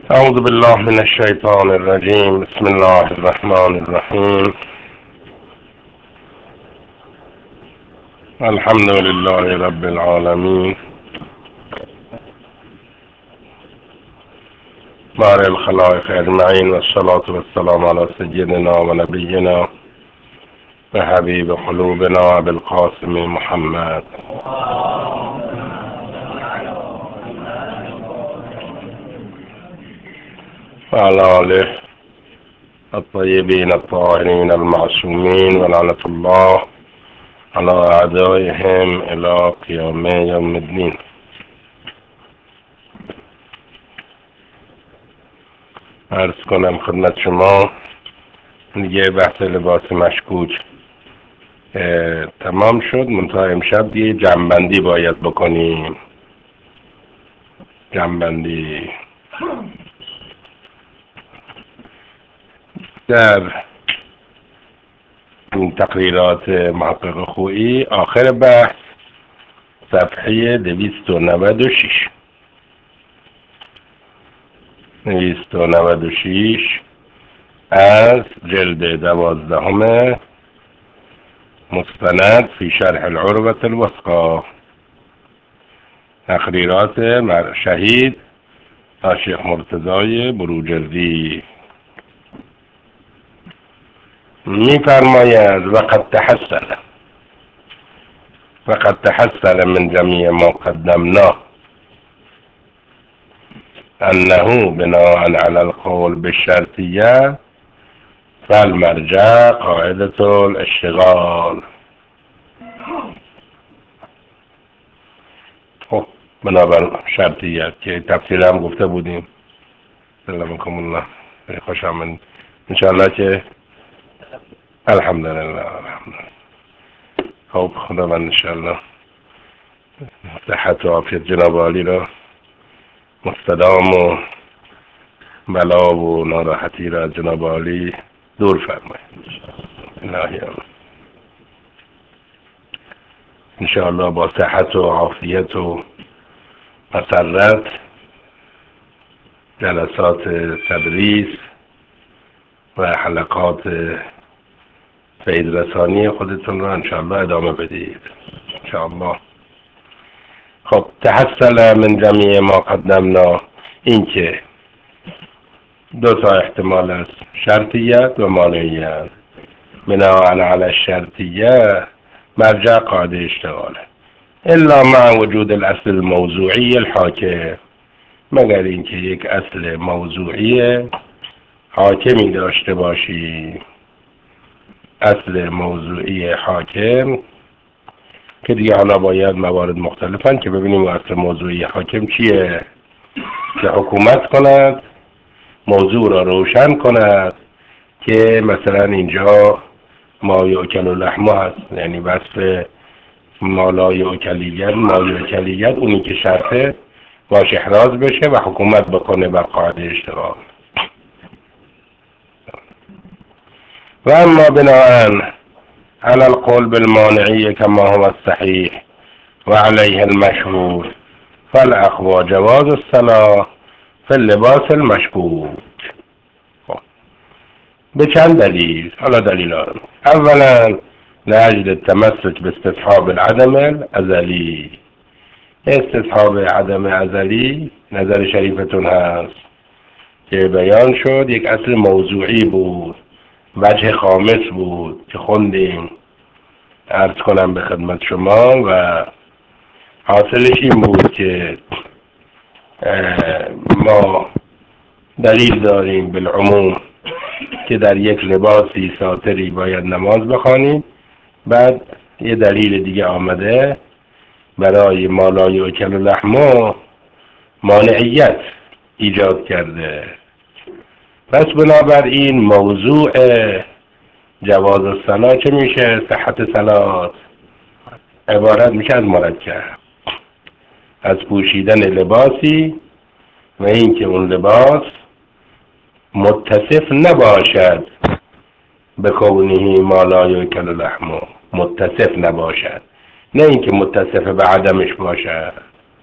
أعوذ بالله من الشيطان الرجيم. بسم الله الرحمن الرحيم. الحمد لله رب العالمين، بارئ الخلائق أجمعين، والصلاة والسلام على سيدنا ونبينا وحبيب قلوبنا أبي القاسم محمد وعلى آله الطيبين الطاهرين المعصومين، ولعنة الله على أعدائهم إلى قيام يوم الدين. عرض کنم خدمت شما دیگه بحث لباس مشکوک تمام شد. منتها امشب یه جمع‌بندی باید بکنیم. جمع‌بندی در این تقریرات محقق خویی آخر بحث صفحه 296 از جلد 12 مستند فی شرح العروة الوثقى، تقریرات شهید شیخ مرتضی بروجردی. می‌فرماید وقد تحصل من جميع ما قدمناه أنه بناء على القول بالشرطية فالمرجع قاعدة الاشتغال. خب بنابر شرطیت که تفصیل هم گفته بودیم. سلامکم الله، خوش آمد. انشاءالله که الحمدلله. خب خداوند انشاءالله صحت و عافیت جناب عالی را مستدام و بلا و ناراحتی را از جناب عالی دور فرماید. الهی انشاءالله با صحت و عافیت و مسرت جلسات تدریس و حلقات فیض رسانی خودتون رو انشاءالله ادامه بدید انشاءالله. خب تحصل من جميع ما قدمنا، این که دو تا احتمال است، شرطیت و مانعیت. بناء على الشرطیه مرجع قاعده اشتغاله الا مع وجود الاصل الموضوعی الحاکم، مگر اینکه یک اصل موضوعی حاکمی داشته باشی. اصل موضوعی حاکم که دیگه حالا باید موارد مختلفن که ببینیم اصل موضوعی حاکم چیه، که حکومت کند، موضوع را روشن کند که مثلا اینجا ما یؤکل لحمه هست، یعنی وصف ما لا یؤکلیت اونی که شرطه باش احراز بشه و حکومت بکنه بر قاعده اشتغال. و اما بناء على القول بالمانعية كما هو الصحيح وعليه المشهور فالأقوى جواز الصلاة في اللباس المشكوك. به چند دلیل؟ حالا دلیل آرم. اولا لأجل التمسك باستصحاب العدم الازلی. استصحاب عدم ازلی نظر شریفتون هست که بیان شد یک اصل موضوعی بود، وجه خامس بود که خوندیم. عرض کنم به خدمت شما و حاصلش این بود که ما دلیل داریم بالعموم که در یک لباسی ساتری باید نماز بخوانیم. بعد یه دلیل دیگه آمده برای ما لا یؤکل لحمه مانعیت ایجاد کرده. پس بنابراین موضوع جواز الصلاة چه میشه؟ صحت صلات عبارت میشه از مرکب، از پوشیدن لباسی و اینکه اون لباس متصف نباشد به کونه ما لا یؤکل لحمه، متصف نباشد، نه اینکه متصف به عدمش باشد.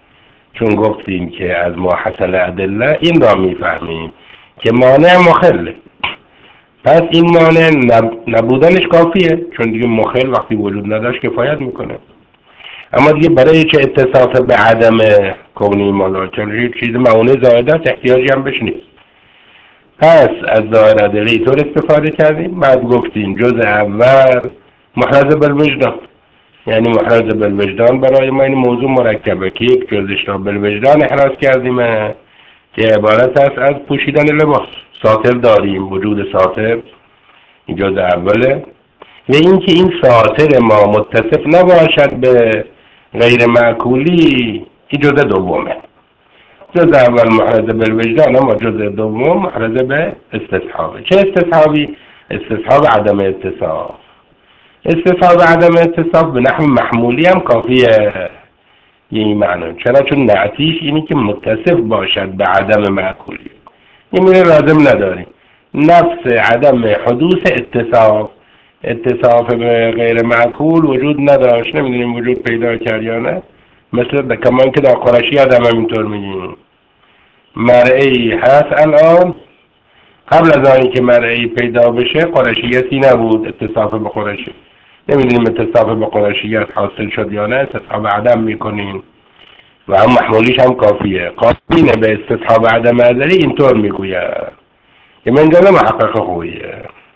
چون گفتیم که از ما حصل ادله این را میفهمیم که مانع مخله. پس این مانع نبودنش کافیه، چون دیگه مخل وقتی وجود نداشت کفایت میکنه. اما دیگه برای چه اتصاف به عدم کونی مالا، چون هیچ چیز معونه زائده است احتیاجی هم بهش نیست. پس از ظاهر ادله طور استفاده کردیم. بعد گفتیم جزء اول محرز بالوجدان، یعنی محرز بالوجدان برای ما این موضوع مرکبه که یک جزش را بالوجدان احراز کردیم که عبارت است از پوشیدن لباس. ساتر داریم، وجود ساتر این جزء اوله، و اینکه این ساتر ما متصف نباشد به غیر معقولی این جزء دومه. جزء اول محرز بالوجدان، اما جزء دوم محرز به استصحابه. چه استصحابی؟ استصحاب عدم اتصاف. استصحاب عدم اتصاف به نحو محمولی هم کافیه این معنی. چرا؟ چون نعتیش اینی که متصف باشد به عدم معقولی، این میره لازم نداریم. نفس عدم حدوث اتصاف به غیر معقول وجود نداشت، نمیدونیم وجود پیدا کرد یا نه. مثل کمان که در قرشی آدم همینطور میگیم مرئی هست الان، قبل از آنی که مرئی پیدا بشه قرشیتی نبود. اتصاف به قرشی نمیدونیم اتصاف به قرشیت حاصل شد یا نه، استصحاب عدم میکنیم و هم محمولیش هم کافیه. قاطینه به استصحاب عدم ازلی اینطور میگوید که منجل محقق خویه،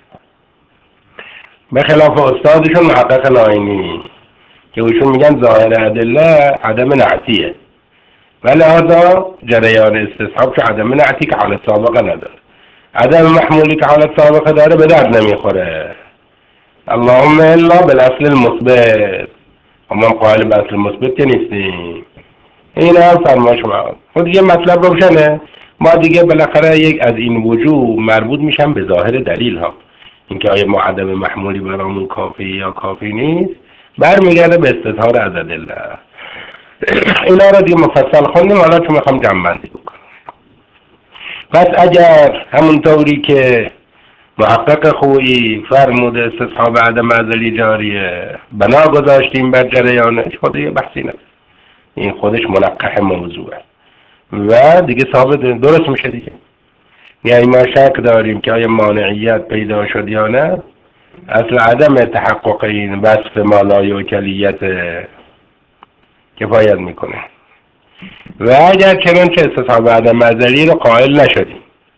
به خلاف استادشون محقق ناینی که ایشون میگن ظاهر ادله عدم نعتیه و لحاظا جریان استصحاب که عدم نعتی که حالت سابقه نداره، عدم محمولی که حالت سابقه داره به درد نمیخوره. اللهم الا بالاصل المثبت، اما قائل به اصل مثبت که نیستیم. این هم فرمایش ما خود دیگه مطلب روشنه. ما دیگه بالاخره یک از این وجوه مربوط میشن به ظاهر دلیل ها، اینکه آیا ما عدم محمولی برامون کافی یا کافی نیست برمیگرده به استظهار از ادله. اینا را دیگه مفصل خوندیم، حالا چون میخوام جمع‌بندی بکنم. پس اگر همونطوری که محقق خویی فرموده استصحاب عدم ازلی جاریه، بنا گذاشتیم بر جریانش، خود یه بحثی نداره، این خودش منقح موضوعه و دیگه ثابت درست میشه دیگه. یعنی ما شک داریم که آیا مانعیت پیدا شد یا نه، اصل عدم تحقق این وصف مالای و کلیت کفایت میکنه. و اگر چنانچه استصحاب عدم ازلی رو قائل نشدیم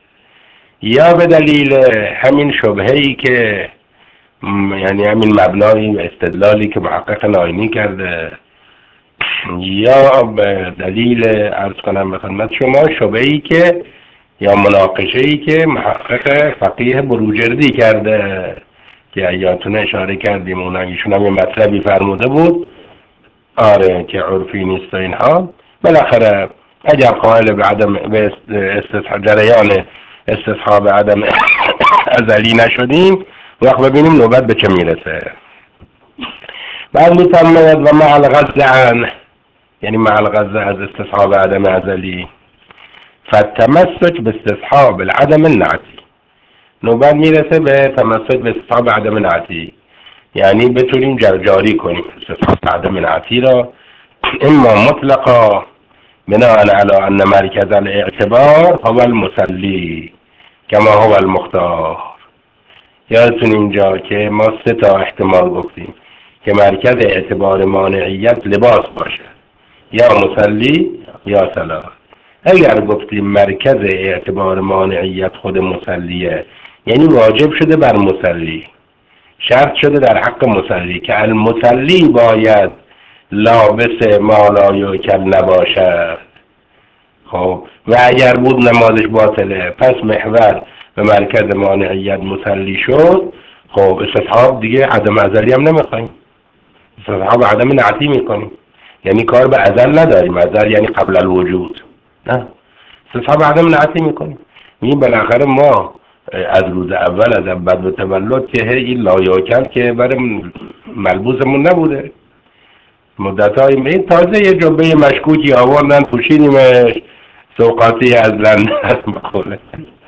یا به دلیل همین شبهه‌ای که یعنی همین مبنای استدلالی که محقق ناینی کرده، یا به دلیل عرض کنم به خدمت شما شبهه‌ای که یا مناقشه‌ای که محقق فقیه بروجردی کرده که ایاتون اشاره کردیم، اون ایشون هم یه مطلبی فرموده بود آره که عرفی نیست و اینها. بالاخره اگر قائل به عدم به جریان استصحاب عدم ازلی نشدیم، وقت ببینیم نوبت به چه میرسه. بعد میفرماید و مع الغض عنه، یعنی مع الغض از استصحاب عدم ازلی، فالتمسك باستصحاب العدم النعتی، نوبت میرسه به تمسک به استصحاب عدم نعتی، یعنی بتونیم جاری کنیم استصحاب عدم نعتی را اما مطلقا بناء على ان مرکز الاعتبار هو المسلی کما هو المختار. یادتون اینجا که ما 3 احتمال گفتیم که مرکز اعتبار مانعیت لباس باشه، یا مسلی یا سلاح. اگر گفتیم مرکز اعتبار مانعیت خود مسلیه، یعنی واجب شده بر مسلی، شرط شده در حق مسلی که المسلی باید لابس ما لا یؤکل نباشد. خب و اگر بود نمازش باطله، پس محور به مرکز مانعیت مسلی شد. خب استصحاب دیگه عدم ازلی هم نمیخوایم، استصحاب عدم نعتی میکنیم، یعنی کار به ازل نداریم. ازل یعنی قبل الوجود، نه، استصحاب عدم نعتی میکنیم. این بالاخره ما از روز اول از بعد تولد که این لا یؤکل که برای ملبوسمون نبوده، مدت‌های این تازه یه جبه مشکوکی آوردن پوشیدیمش، سوقاتی از لندن بقوله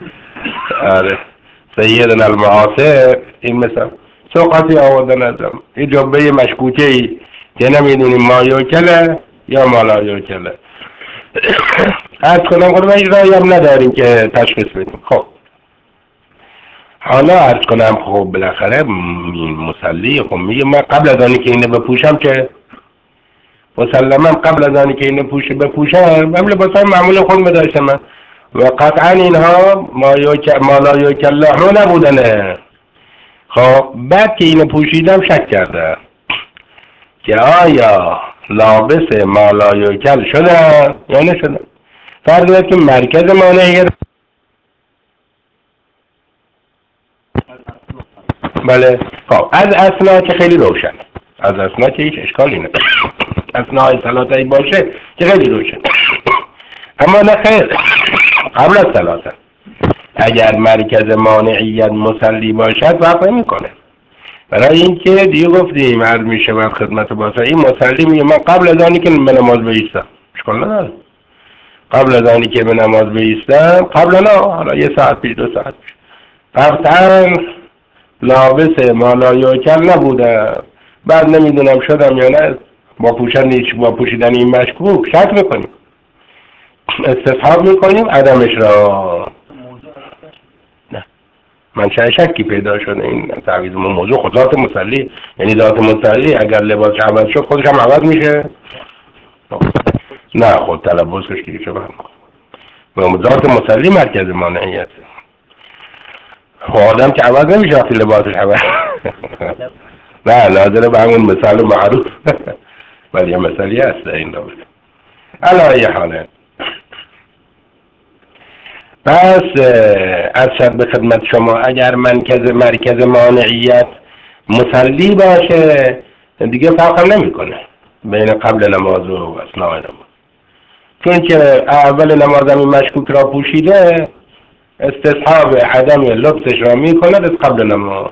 آره سیدنا المعاصر، این مثلا سوقاتی آوردن ازم یه جبه مشکوکی که نمیدونیم ما یؤکله یا ما لا یؤکله. عرض کنم خود من رایی هم نداریم که تشخیص بدیم. خب حالا عرض کنم خب بالاخره مسلی خب میگه من قبل از آنی که اینو بپوشم که مسلما قبل از آنی که اینو بپوشم هم لباسای معمول خود داشتم من و قطعا اینها ما لا یکلهو نبودنه. خب بعد که اینو پوشیدم شک کرده که آیا لابس ما لا یکل شده یا نشده. فرض که مرکز مانعیت بله. خب از اسنا که خیلی روشن، از اسنا که هیچ اشکالی نه، اسنای ثلاثه باشه که خیلی روشن. اما نه خیر، قبل از ثلاثه اگر مرکز مانعیت مسلی باشد فرق نمیکنه. برای اینکه دیگه گفتیم عرض میشه بعد خدمت باسا این مسلی میگه من قبل از آنی که به نماز بایستم اشکال نداره، قبل از آنی که به نماز بایستم قبل نه حالا یه ساعت پیش 2 ساعت پیش قطعا لابس ما لا یکل نبوده. بعد نمیدونم شدم یا نه با پوشیدن این مشکوک شک میکنیم، استصحاب میکنیم عدمش را. نه من شکی پیدا شده این تعویض موضوع خود ذات مسلی، یعنی ذات مسلی اگر لباسش عوض شد خودش هم عوض میشه. نه خود تلبسش که چه بهم ذات مسلی مرکز مانعیت. آدم که عوض نمیشه وقتی لباسش عوض نه ناظره به همون مثال معروف ولی یه مثالی هست این دو علی حاله. پس ارشد به خدمت شما اگر مرکز مانعیت مسلی باشه دیگه فرق هم نمی کنه بین قبل نماز و اثناء نماز، چون که اول نماز هم مشکوک را پوشیده استصحاب عدم لبسش را می کند از قبل نماز.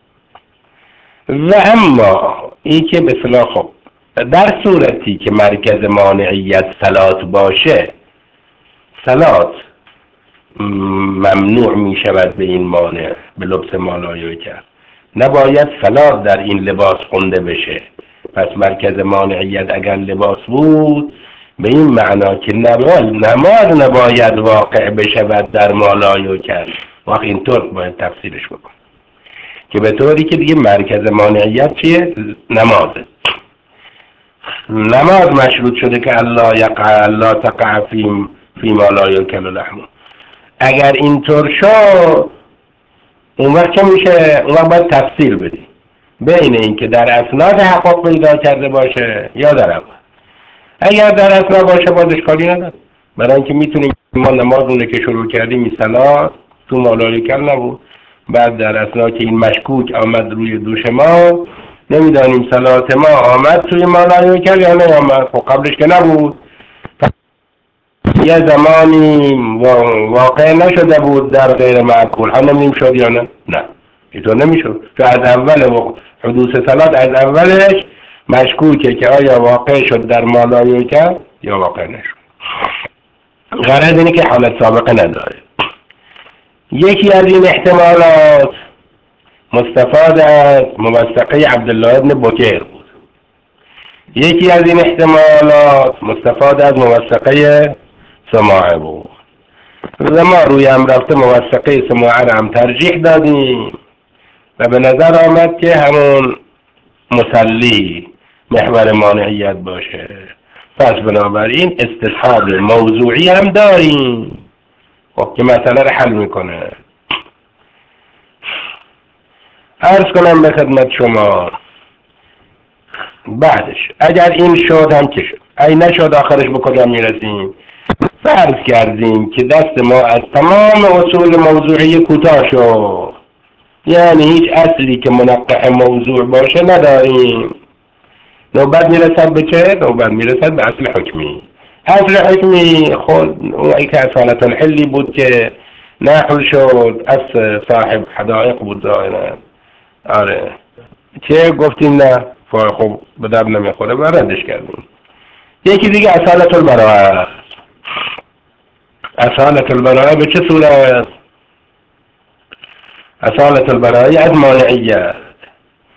و اما این که به اصطلاح خب در صورتی که مرکز مانعیت صلات باشه صلات ممنوع می شود به این مانع به لبس ما لا یکل، نباید صلات در این لباس خونده بشه. پس مرکز مانعیت اگر لباس بود به این معنا که نماز نباید واقع بشود در ما لا یکل. وقت اینطور باید تفسیرش بکن که به طوری که دیگه مرکز مانعیت چیه؟ نمازه. نماز مشروط شده که الله تقع فی ما لا یکل لحمه. اگر اینطور شد اون وقت چه میشه؟ اون وقت باید تفسیر بدیم بین این که در اثناء تحقق پیدا کرده باشه یا در اول. اگر در اثناء باشه باز اشکالی نداره، برای اینکه میتونیم ما نمازونه که شروع کردیم این صلات تو ما لا یکل نبود، بعد در اثناء که این مشکوک آمد روی دوش ما نمیدانیم صلات ما آمد توی ما لا یکل یا نه آمد. خب قبلش که نبود یه زمانی واقع نشده بود در غیر معقول هم نمیم شد یا نه؟ نه اینطور نمیشد، چون از اول حدوث صلات از اولش مشکوکه که آیا واقع شد در ما لا یکل یا واقع نشد. غرض اینه که حالت سابقه نداره. یکی از این احتمالات مستفاد از موثقه عبدالله ابن بکیر بود. یکی از این احتمالات مستفاد از موثقه سماعه بود و ما روی هم رفته موثقه سماعه را هم ترجیح دادیم و به نظر آمد که همون مسلی محور مانعیت باشه. پس بنابراین استصحاب موضوعی هم داریم خب که مسئله را حل میکنه. عرض کنم به خدمت شما بعدش اگر این شد هم که شد، ای نشد آخرش به کجا میرسیم؟ فرض کردیم که دست ما از تمام اصول موضوعی کوتاه شد، یعنی هیچ اصلی که منقح موضوع باشه نداریم. نوبت میرسد به چه؟ نوبت میرسد به اصل حکمی. اصل حکمی خود اونی که اصالت الحلی بود که نحل شد از صاحب حدائق بود ظاهرا. آره چه گفتیم نه خب به درد نمیخوره و ردش کردیم. یکی دیگه اصالت البراءه. اصالت البراءه به چه صورت؟ اصالت البراءه از مانعیت.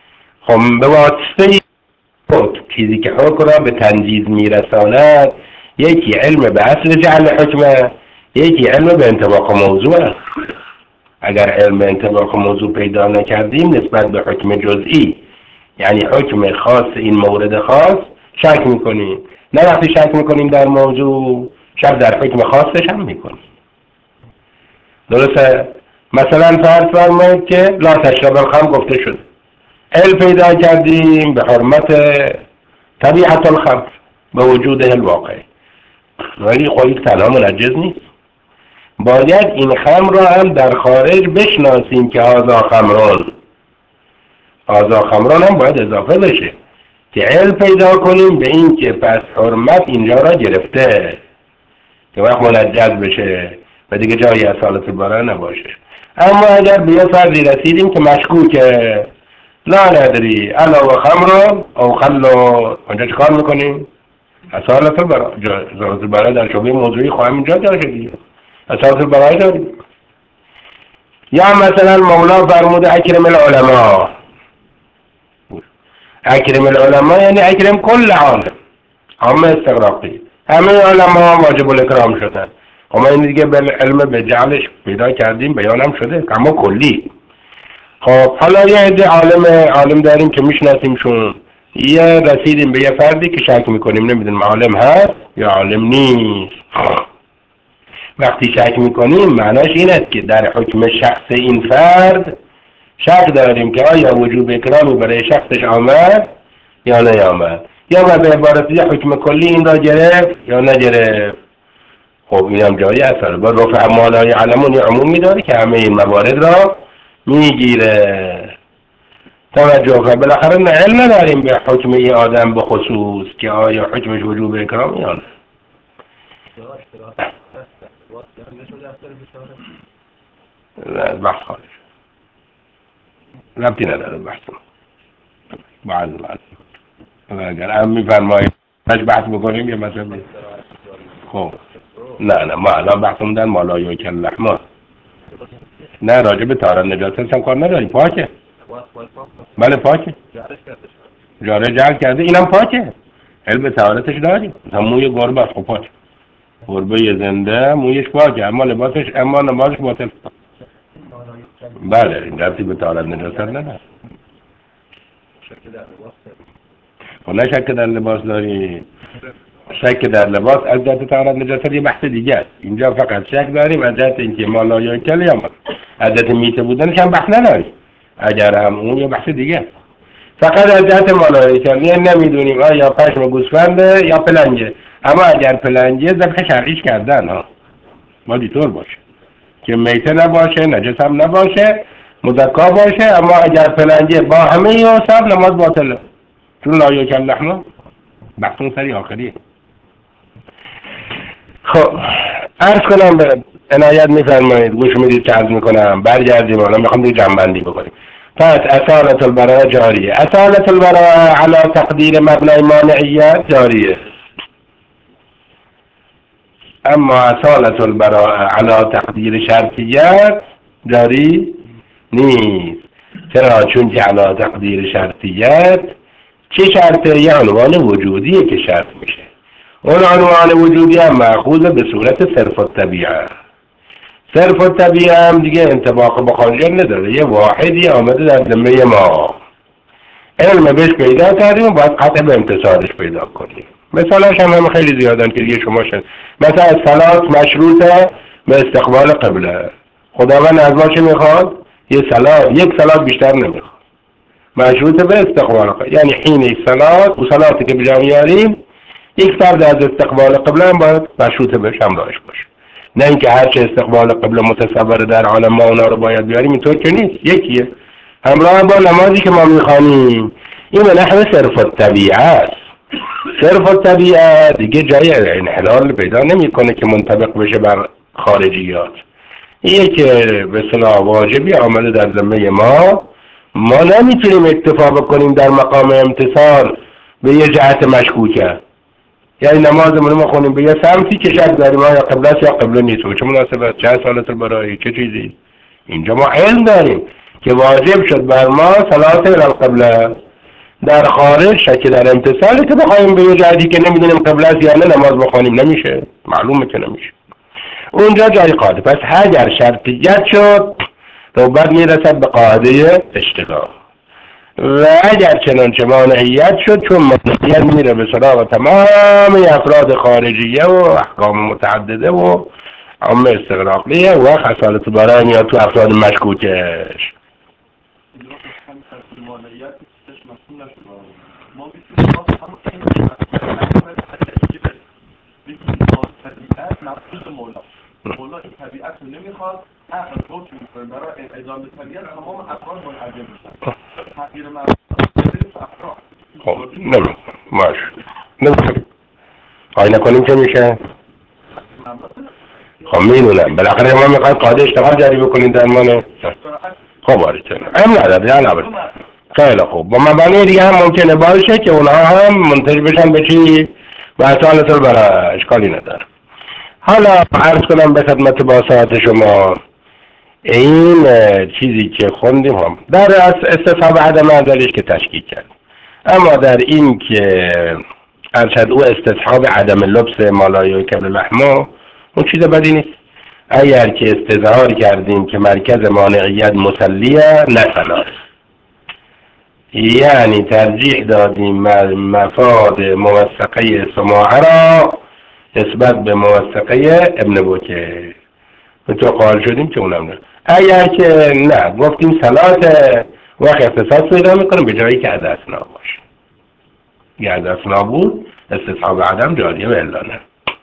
خب به واسطه چیزی که حکم را به تنجیز میرساند یکی علم به اصل جعل حکمه، یکی علم به انطباق موضوعه. اگر علم به انطباق موضوع پیدا نکردیم نسبت به حکم جزئی، یعنی حکم خاص این مورد خاص، شک میکنیم. نه وقتی شک میکنیم در موضوع، شک در حکم خاصش هم میکنیم. درسته؟ مثلا فرض فرمایید که لا تشرب الخمر گفته شد، علم پیدا کردیم به حرمت طبیعت الخمر به وجود الواقع، ولی خب تنها منجز نیست. باید این خمر را هم در خارج بشناسیم که هذا خمرون، هذا خمرون هم باید اضافه بشه که علم پیدا کنیم به این که پس حرمت اینجا را گرفته، که وقت منجز بشه و دیگه جایی اصالت البراءه نباشه. اما اگر به یه فردی رسیدیم که مشکوکه، لا ندری الا و خمر او خلو، اونجا چه کار میکنیم؟ اصالت البراءه در شبه موضوعی خواهم اینجا داره دیگه، اصالت البراءه داریم. یا مثلا مولا فرموده اکرم العلماء، اکرم العلماء یعنی اکرم کل عالم، همه استغراقی، همه علما واجب الاکرام شدن. اما این دیگه به علم به جعلش پیدا کردیم، بیانم شده، اما کلی. خب حالا یه عده عالم داریم که میشناسیمشون، یه رسیدیم به یه فردی که شک میکنیم نمیدونیم عالم هست یا عالم نیست. وقتی شک میکنیم معناش این است که در حکم شخص این فرد شک داریم که آیا وجوب اکرامی برای شخصش آمد یا نیامد، یا به عبارت یه حکم کلی این را گرفت یا نگرفت. خب این هم جایی اثر با رفع مالای علمون عمومی داره که همه این موارد را میگیره. توجه کنید، بالاخره نه علم نداریم به حکم این آدم به خصوص که آیا حکمش وجوب اکرامی یا نه. بحث خارج ربطی نداره بحث بعض اگر هم میفرمایید بحث بکنیم یا مثلا خب نه ما الان بحثمون در مالای کل لحمه، نه راجع به طهارت نجاست هم کار نداریم. پاکه، بله پاکه، جاره جعل کرده، اینم پاکه، علم طهارتش داریم. موی گربه است، خب پاکه، گربه زنده مویش پاکه، اما لباسش، اما نمازش باطل. بله این ربطی به طهارت نجاست نداره. و نه شک در لباس داریم، شک در لباس از جهت طهارت نجاست یه بحث دیگه است. اینجا فقط شک داریم از جهت اینکه ما لا یاکل یا ما از جهت میته بودنش هم بحث نداریم، اگر هم اون یه بحث دیگه است. فقط از جهت ما لا یاکل نمیدونیم آیا پشم گوسفنده یا پلنگه، اما اگر پلنگه ذبح شرعیش کردن ها، ما دیطور باشه که میته نباشه، نجس هم نباشه، مزکا باشه، اما اگر پلنگه با همه اوصاف نماز باطله، چون لا یاکل لحمه. بحثون سری آخریه. خب عرض کنم به عنایت میفرمایید، گوش میدید که عرض میکنم، برگردیم حالا میخوام دیگه جنبندی بکنیم. پس اصالت البراءه جاریه، اصالت البراءه علی تقدیر مبنای مانعیت جاریه، اما اصالت البراءه علی تقدیر شرطیت جاری نیست. چرا؟ چون که علی تقدیر شرطیت چه شرطه؟ یه عنوان وجودیه که شرط میشه. اون عنوان وجودی هم مأخوذ به صورت صرف الطبیعه. صرف الطبیعه هم دیگه انطباق با خارج نداره، یه واحدی آمده در ذمه ما، علم بهش پیدا کردیم و باید قطع به امتصالش پیدا کنیم. مثالاش هم خیلی زیادن که دیگه شما شد. مثلا صلات مشروطه به استقبال قبله، خداوند از ما چه میخواد؟ یک صلات بیشتر نمیخواد، مشروطه به استقبال قبله، یعنی حین صلات و صلاتی که بجا میاریم یک فرد از استقبال قبله هم باید مشروطه بهش همراهش باشه، نه اینکه هرچه استقبال قبله متصور در عالم ما اونا رو باید بیاریم، اینطور که نیست. یکیه همراه با نمازی که ما میخوانیم، این به نحو صرف الطبیعه است. صرف الطبیعه دیگه جای انحلال پیدا نمیکنه که منطبق بشه بر خارجیات. اینه که به اصطلاح واجبی آمده در ذمه ما نمیتونیم اکتفا بکنیم در مقام امتصال به یه جهت مشکوکه، یعنی نمازمون ما خونیم به یه سمتی که شک داریم آیا قبله است یا قبله نیست، چه مناسبت، چه اصالت البراءه، چه چیزی. اینجا ما علم داریم که واجب شد بر ما صلات الى القبله، در خارج شک در امتصاله که بخوایم به یه جهتی که نمیدونیم قبله است یا نه نماز بخوانیم نمیشه، معلومه که نمیشه. اونجا جای قاعده. پس اگر شرطیت شد بعد میرسد به قاعده اشتغال، و اگر چنانچه مانعیت شد چون مانعیت میره به سراغ تمام افراد خارجیه و احکام متعدده و عامه استغراقیه و خصالت برای میاد تو افراد مشکوکش. مولا این طبیعت رو نمیخواد، عقل روش میکنه برای اعدام طبیعت تمام افراد منعدم میشن. تغییر افراد خب نمیخواد باش نمیخواد خواهی نکنیم که میشه. خب میدونم بالاخره ما میخواید قاعده اشتغال جاری بکنیم در مانه. خب باریتون هم نداره یا نباید. خیلی خوب. با مبانی دیگه هم ممکنه باشه که اونها هم منتج بشن به چی؟ به اصالت برای اشکالی نداره. حالا عرض کنم به خدمت با ساعت شما این چیزی که خوندیم هم در استصحاب عدم ازلیش که تشکیل کرد، اما در این که ارشد او استصحاب عدم لبس مالای کبل لحمه اون چیز بدی نیست. اگر که استظهار کردیم که مرکز مانعیت مسلیه نه فلاس، یعنی ترجیح دادیم مفاد موثقه سماعه را نسبت به موثقه ابن بوکه به تو قائل شدیم که اونم نه. اگر که نه گفتیم صلات وقت اختصاص پیدا میکنیم به جایی که از اسنا باشه، یه از اسنا بود استصحاب عدم جاریه و الا نه.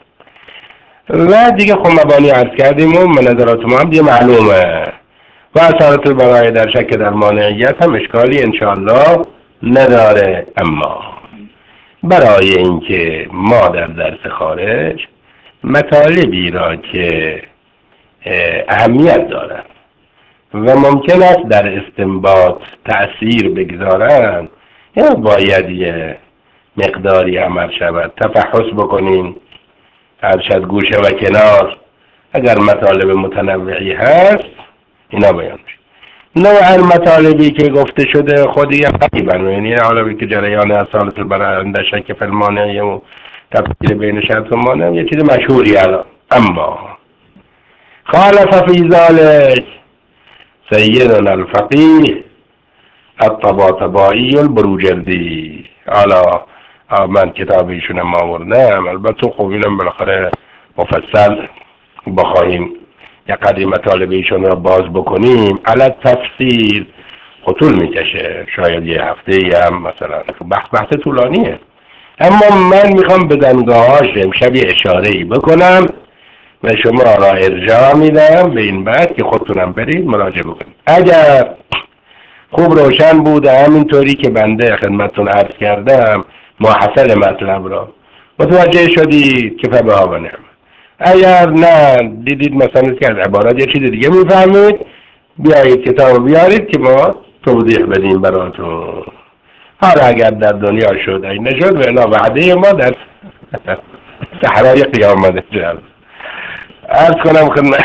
و دیگه خب مبانی عرض کردیم و منظرات ما هم دیگه معلومه و اثارت البقای در شک در مانعیت هم اشکالی انشاءالله نداره. اما برای اینکه ما در درس خارج مطالبی را که اهمیت دارد و ممکن است در استنباط تأثیر بگذارند یا باید یه مقداری عمل شود تفحص بکنیم، ارشد گوشه و کنار اگر مطالب متنوعی هست اینا بیان میشه. نوع مطالبی که گفته شده خودی قریبا، یعنی حالا که جریان اصالت البرنده شک فلمانه و تفصیل بین شرط و مانع یه چیز مشهوری الان. اما خالف فی ذلک سیدنا الفقیه الطباطبایی البروجردی. حالا من کتاب ایشونم آوردم، البته خب اینم بالاخره مفصل بخواهیم یک قدری مطالب ایشون را باز بکنیم علت تفصیل خطول میکشه، شاید یه هفته هم مثلا بحث طولانیه. اما من میخوام به دنگاهاش امشب یه اشاره‌ای بکنم و شما را ارجاع میدم به این بعد که خودتونم برید مراجعه بکنید. اگر خوب روشن بوده همینطوری که بنده خدمتتون عرض کردم محصل مطلب را متوجه شدید که فبها و نعمت. اگر نه دیدید مثلا که از عبارت یه چیز دیگه میفهمید بیایید کتاب بیارید که ما توضیح بدیم براتون. حالا اگر در دنیا شد این نشد و الا وعده ما در صحرای قیامت جل. عرض کنم خدمت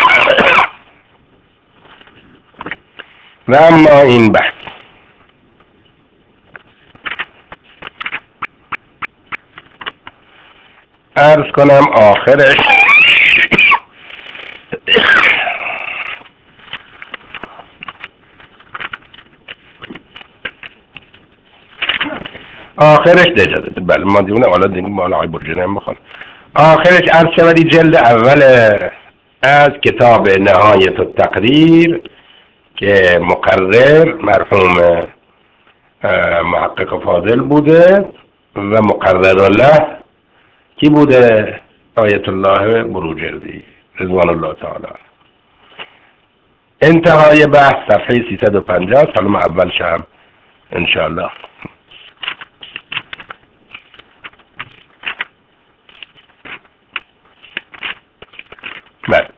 و اما این بحث عرض کنم آخرش دجاجه. بله ما دیونه حالا دیگه بالا های برجنه بخوان آخرش عرض شودی جلد اول از کتاب نهایت التقریر که مقرر مرحوم محقق فاضل بوده و مقرر له کی بوده؟ آیت الله بروجردی رضوان الله تعالی. انتهای بحث صفحه 350 سالم اول شب انشاءالله. بله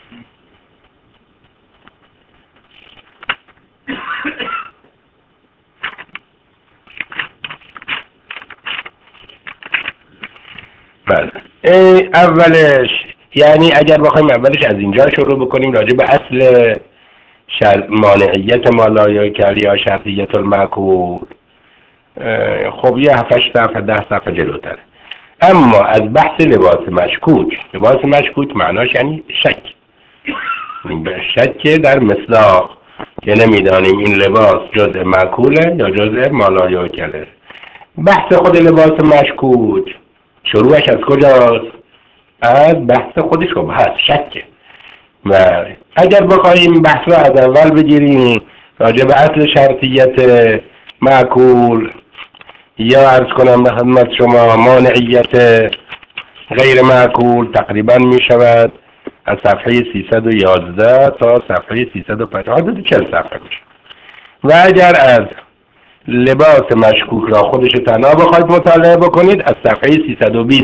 بله اولش یعنی اگر بخوایم اولش از اینجا شروع بکنیم راجع به اصل مانعیت مالایای کلی یا شرطیت المعقول خب یه 7 صفحه 10 صفحه جلوتره. اما از بحث لباس مشکوک معناش یعنی شک، شک در مصداق که نمیدانیم این لباس جزء معکوله یا جزء مالایاکله. بحث خود لباس مشکوک شروعش از کجاست؟ از بحث خود شبهه هست، شکه. و اگر بخوایم بحث رو از اول بگیریم راجع به اصل شرطیت معکول یا عرض کنم به خدمت شما مانعیت غیر معکول، تقریبا می شود از صفحه 311 تا صفحه 350 حدود 40 صفحه میشه. و اگر از لباس مشکوک را خودش تنها بخواید مطالعه بکنید از صفحه 320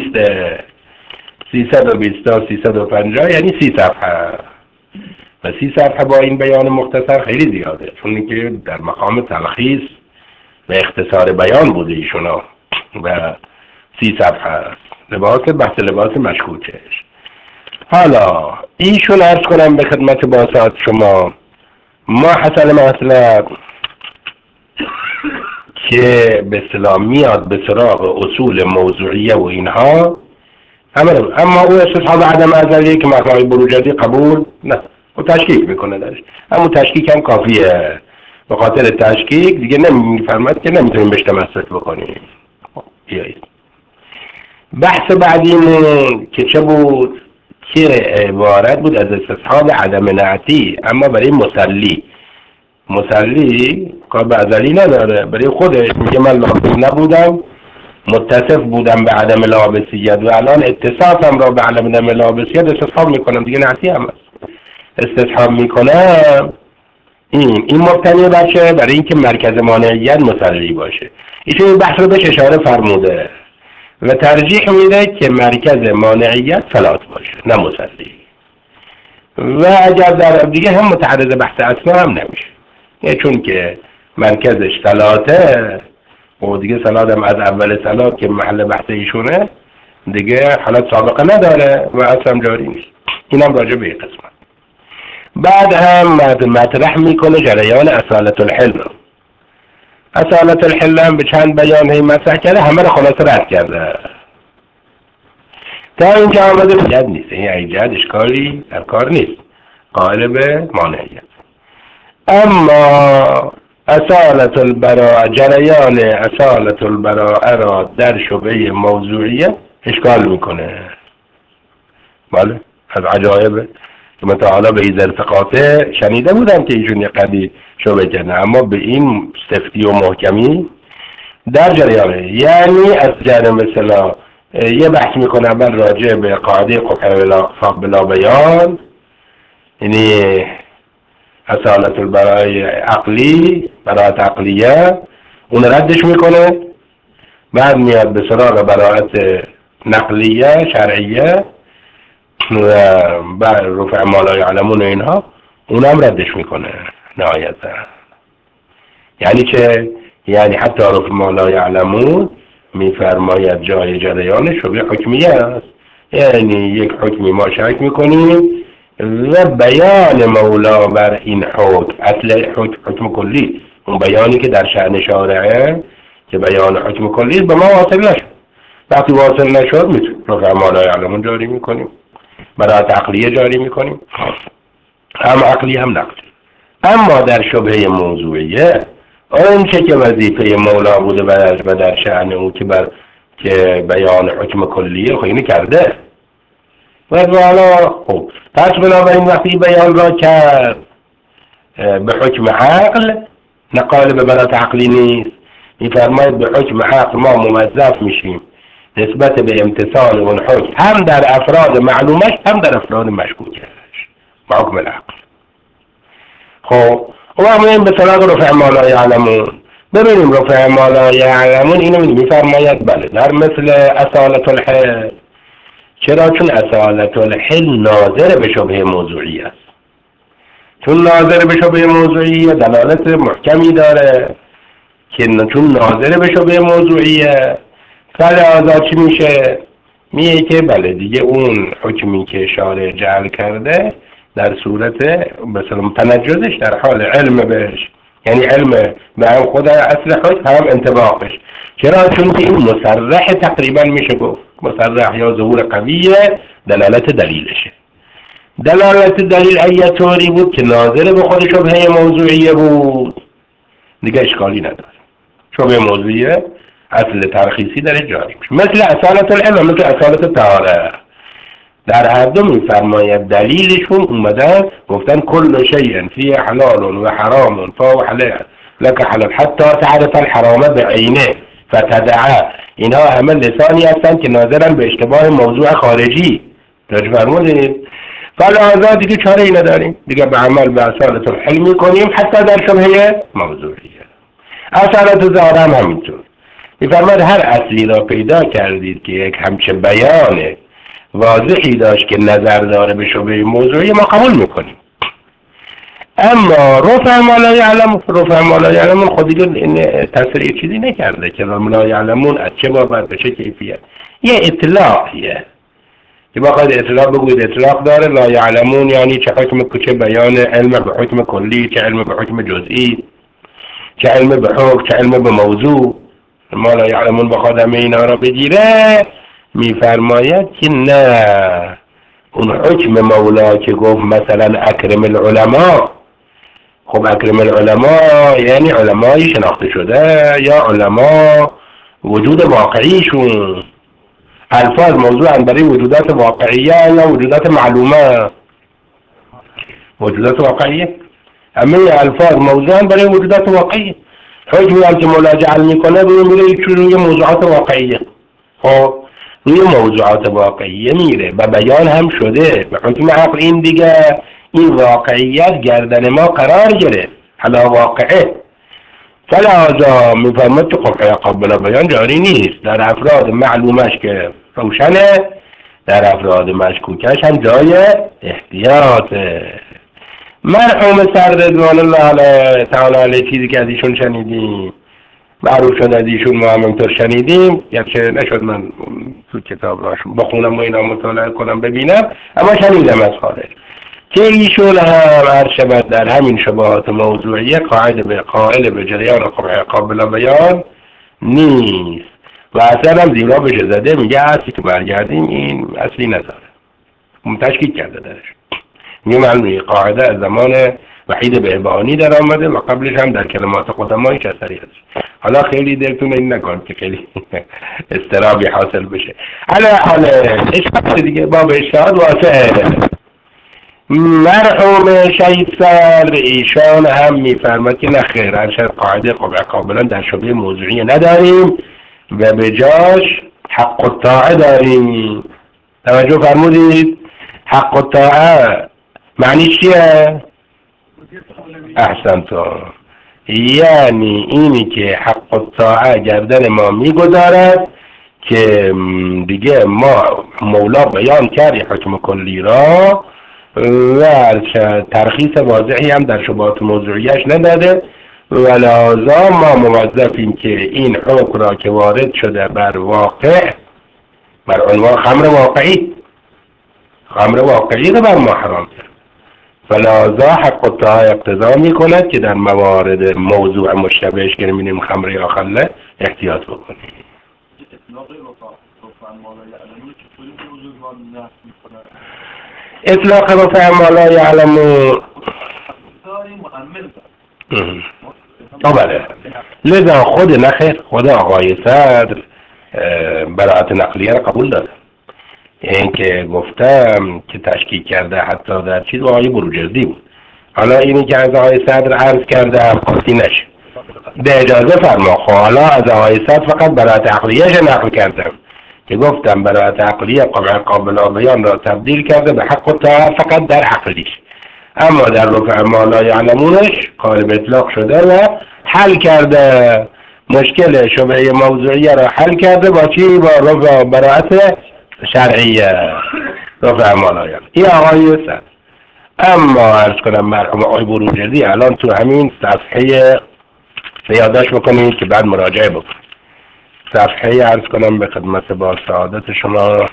تا 350 یعنی 30 صفحه. و 30 صفحه با این بیان مختصر خیلی زیاده، چون که در مقام تلخیص و اختصار بیان بوده ایشونا و 30 صفحه است بحث لباس مشکوکش. حالا ایشون عرض کنم به خدمت باسات شما، ما حسن مطلب که به اصطلاح میاد به سراغ اصول موضوعیه و اینها اما او استصحاب عدم ازلیه که مقام بروجردی قبول نه و تشکیک میکنه درش. اما تشکیک هم کافیه، به خاطر تشکیک دیگه نمیفرماد که نمیتونیم بهش تمسک بکنیم. بیایید بحث بعدیمون که چه بود؟ که عبارت بود از استصحاب عدم نعتی، اما برای مسلی کار به ازلی نداره، برای خودش میگه من لابس نبودم، متصف بودم به عدم لابسیت و الان اتصافم را به عدم لابسیت استصحاب میکنم، دیگه نعتی هم است استصحاب میکنم. این مبتنی باشه برای اینکه مرکز مانعیت مسلی باشه. ایشون این بحث رو بهش اشاره فرموده و ترجیح میده که مرکز مانعیت فلات باشه نه مسلی. و اگر در دیگه هم متعرض بحث اصلا هم نمیشه، چون که مرکزش صلاته و دیگه صلات هم از اول صلات که محل بحث ایشونه دیگه حالت سابقه نداره و اصلا جاری نیست. اینم راجع به این قسمت. بعد هم مطرح میکنه جریان اصالت الحل. اصالت الحل هم به چند بیان هی مطرح کرده، همه رو خلاصه رد کرده تا اینجا آمده ایجاد نیست، این ایجاد اشکالی در کار نیست، قائل به مانعیت. اما اصالت البراء، جریان اصالت البراء را در شبهه موضوعیه اشکال میکنه. بله از عجایبه که من تا حالا به این ارتقاطه شنیده بودم که ایشون یه قدی شبهه کنه، اما به این سفتی و محکمی در جریانه. یعنی از جانب مثلا یه بحث میکنه اول راجع به قاعده قبح بلا بیان، یعنی اصالت البراء عقلی، براءت عقلیه، اون ردش میکنه. بعد میاد به سراغ براءت نقلیه شرعیه و بعد رفع ما لا یعلمون اینها، اونم ردش میکنه نهایتا. یعنی چه؟ یعنی حتی رفع ما لا یعلمون میفرماید جای جریان شبه حکمیه است، یعنی یک حکمی ما شک میکنیم و بیان مولا بر این حکم، اصل حکم کلی، اون بیانی که در شأن شارعه که بیان حکم کلی به ما واصل نشد. وقتی واصل نشد میتونیم رفع ما لا یعلمون جاری میکنیم، براءت عقلیه جاری میکنیم، هم عقلی هم نقلی. اما در شبهه موضوعیه اون چه که وظیفه مولا بوده و در شأن او که بیان حکم کلیه خب اینو کرده و حالا خب پس بنابراین وقتی بیان را کرد به حکم عقل نقال به براءت عقلی نیست، میفرماید به حکم عقل ما موظف میشیم نسبت به امتثال اون حکم هم در افراد معلومش هم در افراد مشکوکش با حکم العقل. خب و همین به سراغ رفع ما لا یعلمون. ببینیم رفع ما لا یعلمون اینو میفرماید بله در مثل اصالت الحل. چرا؟ چون اصالت الحل ناظر به شبهه موضوعی است. چون ناظر به شبهه موضوعی دلالت محکمی داره که چون ناظر به شبهه موضوعیه فلذا چی میشه؟ میگه که بله دیگه اون حکمی که شارع جعل کرده در صورت مثلا تنجزش در حال علم بهش یعنی علم به هم خود اصل خود هم انطباقش. چرا؟ چون که این مصرح تقریبا میشه گفت، مصرح یا ظهور قویه دلالت دلیلشه. دلالت دلیل ایه طوری بود که ناظر به خود شبهه موضوعیه بود دیگه اشکالی نداره. شبهه موضوعیه اصل ترخیصی داره جاری میشه، مثل اصالت العلم، مثل اصالت طهاره. در هر دو میفرماید دلیلشون اومدن گفتن کل شیء فی حلال و حرام فهو حلال لك حلال حتی تعرف الحرام بعینه فتدعه. اینها همه لسانی هستند که ناظرن به اشتباه موضوع خارجی. توجه فرمودید؟ فلذا دیگه چاره ای نداریم دیگه، به عمل به اصالت الحلم میکنیم حتی در شبهه موضوعیه. اصالت ظاهر هم همینطور. میفرماید هر اصلی را پیدا کردید که یک همچه بیان واضحی داشت که نظر داره به شبهه موضوعی ما قبول میکنیم. اما رفع ما لا یعلم، رفع ما لا یعلمون خود دیگه تصریح چیزی نکرده که لا یعلمون از چه بابت به چه کیفیت، یه اطلاقیه که بخواید اطلاق بگوید اطلاق داره. لا یعلمون یعنی چه حکم، چه بیان علم به حکم کلی، چه علم به حکم جزئی، چه علم به حکم، چه علم به موضوع. ما لا یعلمون بخواد همه اینا را بگیره میفرماید که نه، اون حکم مولا که گفت مثلا اکرم العلماء، خب اکرم العلماء یعنی علمایی شناخته شده یا علما وجود واقعیشون. الفاظ موضوعا برای وجودات واقعیه یا وجودات معلومه؟ وجودات واقعیه. همه الفاظ موضوعا برای وجودات واقعیه. حکمی هم که مولا جعل میکنه روی موضوعات واقعیه. خب روی موضوعات واقعیه میره و بیان هم شده به حکم عقل. این دیگه این واقعیت گردن ما قرار گرفت، حالا واقعه. فلذا میفرماد که قبح قابل بیان جاری نیست در افراد معلومش که روشنه، در افراد مشکوکش هم جای احتیاطه. مرحوم سر رضوان الله تعالی علیه چیزی که از ایشون شنیدیم معروف شد، از ایشون ما هم اینطور شنیدیم، گرچه نشد من تو کتاب راشون بخونم و اینا مطالعه کنم ببینم، اما شنیدم از خارج که ایشون هم هر شبت در همین شبهات موضوعیه قائل به جریان قبح قابل بیان نیست و اصلا هم زیرا بشه زده میگه اصلی که برگردیم این اصلی نداره، تشکیک کرده درش. میگه من قاعده از زمان وحید بهبهانی در آمده و قبلش هم در کلمات قدمای کسری هست. حالا خیلی دلتون این نکن که خیلی استرابی حاصل بشه. حالا اشتاد دیگه باب اشتاد واسه مرحوم شیطسر ایشان هم میفرماد که نخیر ارشد قاعده قبح قابلا در شبه موضوعی نداریم و به جاش حق الطاعه داریم. توجه فرمودید؟ حق الطاعه معنی چیه؟ احسنتون. یعنی اینی که حق الطاعه گردن ما میگذارد که دیگه ما مولا بیان کردی حکم کلی را و ترخیص واضحی هم در شبهات موضوعیش نداده و لذا ما موظفیم که این حکم را که وارد شده بر واقع، بر عنوان خمر واقعی رو بر ما حرام کرد، فلذا حق الطاعه اقتضا می کند که در موارد موضوع مشتبهش که می‌بینیم خمر یا خله احتیاط بکنیم. اطلاق رفع ما لا یعلمون بله. لذا خود نخیر خود آقای صدر براءت نقلیه را قبول داره. این که گفتم که تشکیک کرده حتی در چیز و آقای بروجردی بود. حالا اینی که از آقای صدر عرض کرده خاصی نشه به اجازه فرما. حالا از آقای صدر فقط براءت عقلیهش نقل کردم که گفتم براءت عقلیه قبح قابل بیان را تبدیل کرده به حق الطاعه فقط در عقلیش، اما در رفع ما لا یعلمونش قائل به اطلاق شده و حل کرده مشکل شبهه موضوعیه را حل کرده با چی؟ با رفع براءت شرعیه، رفع ما لا یعلمون. این آقای صدر. اما عرض کنم مرحوم آقای بروجردی الان تو همین صفحه یادداشت بکنید که بعد مراجعه بکنید. صفحه عرض کنم به خدمت با سعادت شما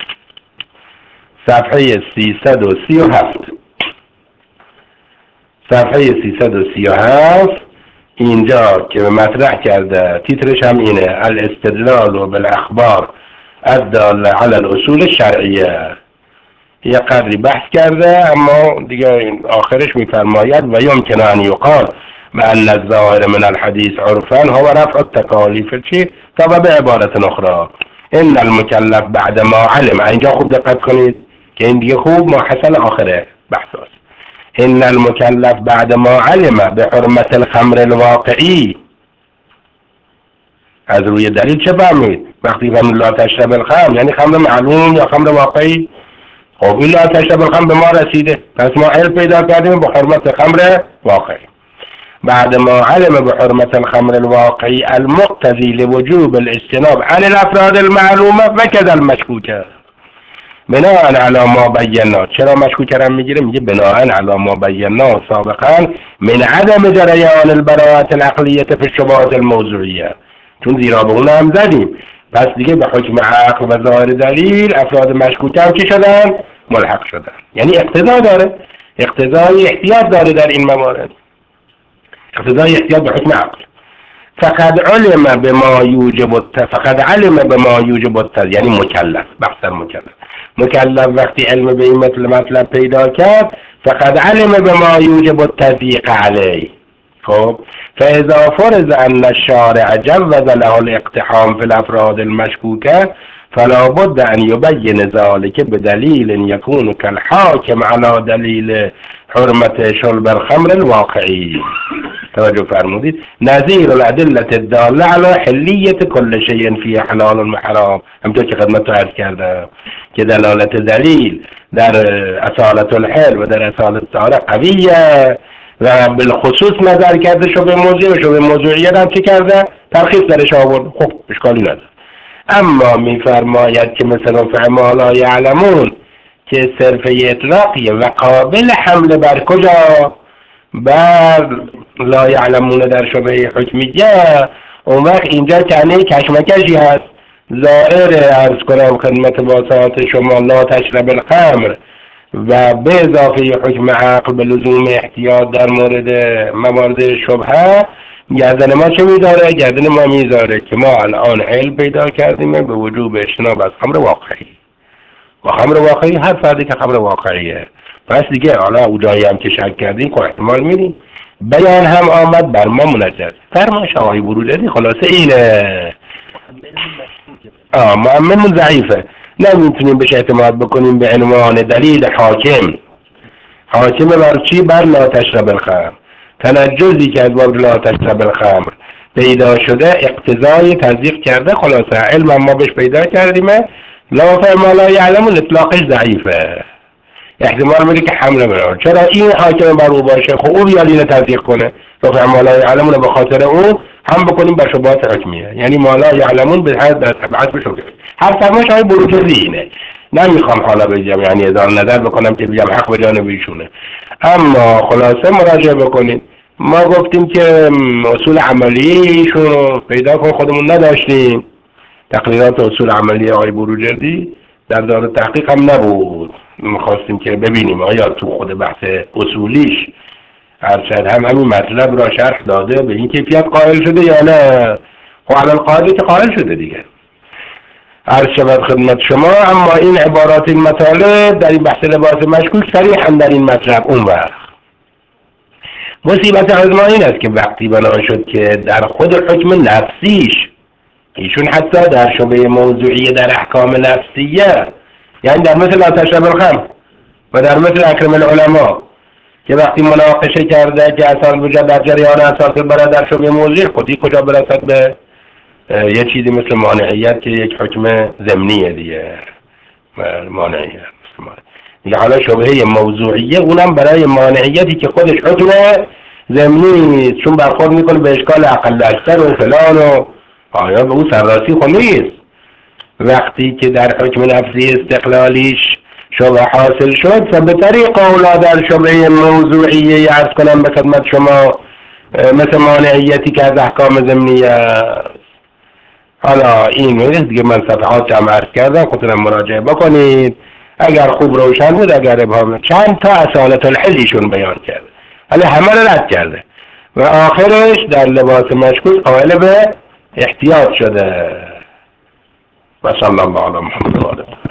صفحه 337 صفحه 337 اینجا که مطرح کرده، تیترش هم اینه: الاستدلال و بالاخبار الداله علی الاصول الشرعیه. یه قدری بحث کرده، اما دیگه آخرش میفرماید و یمکن ان یقال بأن الظاهر من الحديث عرفا هو رفع التکالیف چی؟ تا به عبارت اخرى ان المکلف بعد ما علم. اینجا خوب دقت کنید که این دیگه خوب محصل آخره بحث است. ان المکلف بعد ما علم بحرمت الخمر الواقعی. از روی دلیل چه فهمید؟ وقتی فهمید لا تشرب الخمر یعنی خمر معلوم یا خمر واقعی. خب این لا تشرب الخمر به ما رسیده، پس ما علم پیدا کردیم به حرمت خمر واقعی. بعد ما علم بحرمت الخمر الواقعي المقتضي لوجوب الاجتناب عن الافراد المعلومه وكذا المشكوكه بناء على ما بينا. چرا مشکوکه را میگیره؟ میگه بناء على ما بينا سابقا من عدم جریان البراءة العقلیه في الشبهات الموضوعیه. چون زیرا به اون هم زدیم، پس دیگه به حکم عقل و ظاهر دلیل افراد مشکوکه هم چی شدن؟ ملحق شدن. یعنی اقتضا داره، اقتضای احتیاط داره در این موارد، اقتضای احتیاط به حکم عقل. فقد علم بما یوجب یعنی مکلف، بحث مکلف وقتی علم به این مطلب پیدا کرد، فقد علم بما یوجب التضییق علیه. خب فاذا فرض ان الشارع جوز له الاقتحام في الافراد المشكوكه فلا بد ان يبين ذلك بدليل يكون كالحاكم على دليل حرمت شرب الخمر الواقعی. توجه فرمودید؟ نظیر الادله الداله على حلیت کل شیء فی حلال و حرام. همونطور که خدمتتون عرض کردم که دلالت دلیل در اصالت الحل و در اصالت الطهاره قویه و بالخصوص نظر کرده شبه موضوعی و شبه موضوعیت هم چه کرده؟ ترخیص درش آورد. خب اشکالی نداره. اما میفرماید که مثل رفع ما لا یعلمون که صرف اطلاقیه و قابل حمله بر کجا؟ بر لا یعلمون در شبه حکمیه. اون وقت اینجا کنه کشمکشی هست. ظاهر عرض کنم خدمت واسطات شما لا تشرب الخمر و به اضافه حکم عقل به لزوم احتیاط در مورد موارد شبهه گردن ما چه میداره؟ گردن ما میذاره که ما الان علم پیدا کردیم به وجوب اجتناب از خمر واقعی. و خمر واقعی هر فردی که خمر واقعیه. پس دیگه حالا او جایی هم که شک کردیم که احتمال میدیم بیان هم آمد بر ما منجز. فرمایش آقای بروجردی خلاصه اینه. مؤمنمون ضعیفه، نمیتونیم بهش اعتماد بکنیم به عنوان دلیل حاکم. حاکم بر چی؟ بر لا تشرب الخمر. تنجزی که از باب لا تشرب الخمر پیدا شده اقتضای تضییق کرده. خلاصه علم ما بهش پیدا کردیم لا فهم لا یعلمون اطلاقش ضعیفه، احتمال میده که حمله برار. چرا این حاکم بر او باشه؟ خب او بیاد اینو تضییق کنه. لا فهم لا یعلمون به خاطر اون هم بکنیم بر شبهات حکمیه، یعنی ما لا یعلمون به حد در تبعات بشه. هر فرمایش های بروجردی اینه. نمیخوام حالا بگم یعنی اظهار نظر بکنم که بگم حق به جانب ایشونه، اما خلاصه مراجعه بکنید. ما گفتیم که اصول عملیشون رو پیدا کن، خودمون نداشتیم. تقریرات اصول عملی آقای بروجردی در دار تحقیق هم نبود. میخواستیم که ببینیم آیا تو خود بحث اصولیش ارشد هم همین مطلب را شرح داده به این کیفیت قائل شده یا نه. خب الان قائل که قائل شده دیگه. عرض شود خدمت شما. اما این عبارات این مطالب در این بحث لباس مشکوک صریحا در این مطلب اون وقت. مصیبت از ما این است که وقتی بنا شد که در خود حکم نفسیش ایشون حتی در شبه موضوعی در احکام نفسیه، یعنی در مثل لا تشرب الخمر و در مثل اکرم العلماء که وقتی مناقشه کرده که اساس وجود در جریان اساس برای در شبه موضوعی خودی کجا برسد به یه چیزی مثل مانعیت که یک حکم ضمنیه دیگه. مانعیت دیگه حالا شبهه موضوعیه اونم برای مانعیتی که خودش حکم ضمنی نیست، چون برخورد میکنه به اشکال اقل اکثر و فلان و آیا به اون سرراسی خود نیست. وقتی که در حکم نفسی استقلالیش شبه حاصل شد فبه طریق اولا در شبه موضوعیه عرض کنم به خدمت شما مثل مانعیتی که از احکام ضمنیه. حالا این دیگه من صفحات جمع عرض کردم، خودتونم مراجعه بکنید اگر خوب روشن بود. اگر ابهام چند تا اصالت الحلیشون بیان کرد. ولی همه رو رد کرده و آخرش در لباس مشکوک قائل به احتیاط شده. و صلی الله علی محمد و آله.